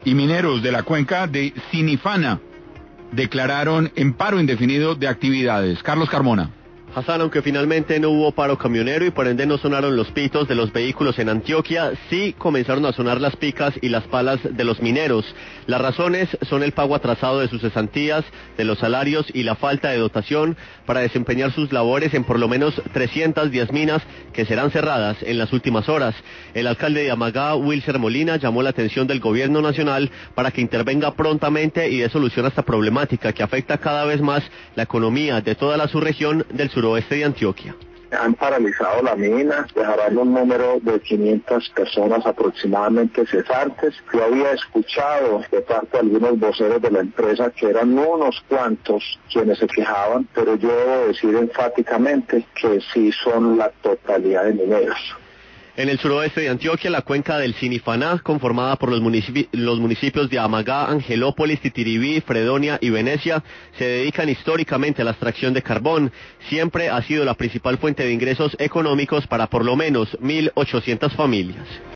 y mineros de la cuenca de Sinifana declararon en paro indefinido de actividades. Carlos Carmona. Hassan, aunque finalmente no hubo paro camionero y por ende no sonaron los pitos de los vehículos en Antioquia, sí comenzaron a sonar las picas y las palas de los mineros. Las razones son el pago atrasado de sus cesantías, de los salarios y la falta de dotación para desempeñar sus labores en por lo menos 310 minas que serán cerradas en las últimas horas. El alcalde de Amagá, Wilser Molina, llamó la atención del gobierno nacional para que intervenga prontamente y dé solución a esta problemática que afecta cada vez más la economía de toda la subregión del suroeste de Antioquia. Han paralizado la mina, dejarán un número de 500 personas aproximadamente cesantes. Yo había escuchado de parte de algunos voceros de la empresa que eran unos cuantos quienes se quejaban, pero yo debo decir enfáticamente que sí son la totalidad de mineros. En el suroeste de Antioquia, la cuenca del Sinifaná, conformada por los municipios de Amagá, Angelópolis, Titiribí, Fredonia y Venecia, se dedican históricamente a la extracción de carbón. Siempre ha sido la principal fuente de ingresos económicos para por lo menos 1.800 familias.